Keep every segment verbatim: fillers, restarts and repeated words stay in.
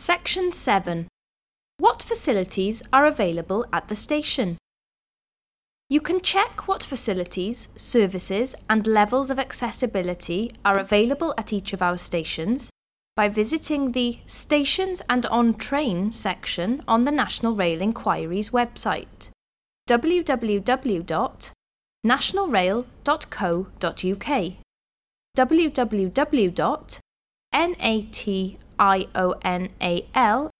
Section seven. What facilities are available at the station? You can check what facilities, services and levels of accessibility are available at each of our stations by visiting the Stations and On Train section on the National Rail Enquiries website, w w w dot national rail dot co dot u k, w w w dot national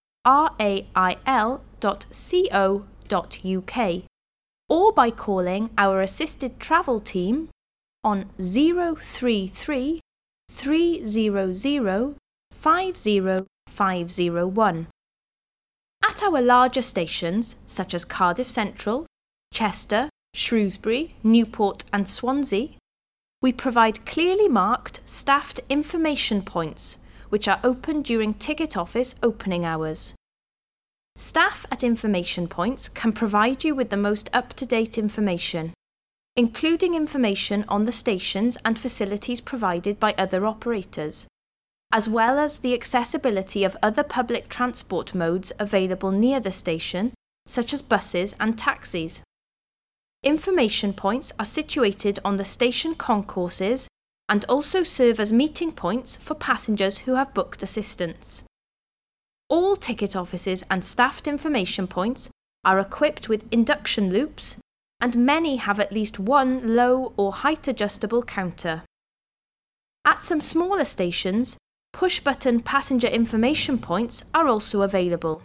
rail dot co dot u k, or by calling our assisted travel team on zero three three, three zero zero, five zero five zero one. At our larger stations, such as Cardiff Central, Chester, Shrewsbury, Newport and Swansea, we provide clearly marked staffed information points which are open during ticket office opening hours. Staff at information points can provide you with the most up-to-date information, including information on the stations and facilities provided by other operators, as well as the accessibility of other public transport modes available near the station, such as buses and taxis. Information points are situated on the station concourses and also serve as meeting points for passengers who have booked assistance. All ticket offices and staffed information points are equipped with induction loops, and many have at least one low or height adjustable counter. At some smaller stations, push-button passenger information points are also available.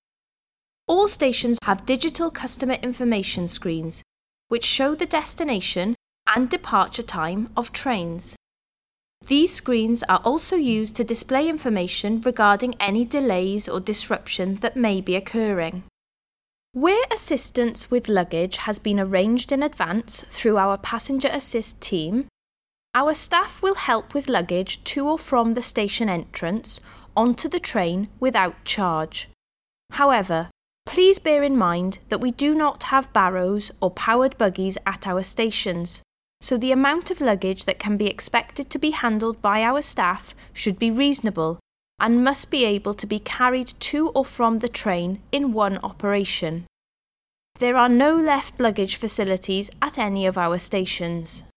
All stations have digital customer information screens, which show the destination and departure time of trains. These screens are also used to display information regarding any delays or disruption that may be occurring. Where assistance with luggage has been arranged in advance through our Passenger Assist team, our staff will help with luggage to or from the station entrance onto the train without charge. However, please bear in mind that we do not have barrows or powered buggies at our stations, so the amount of luggage that can be expected to be handled by our staff should be reasonable and must be able to be carried to or from the train in one operation. There are no left luggage facilities at any of our stations.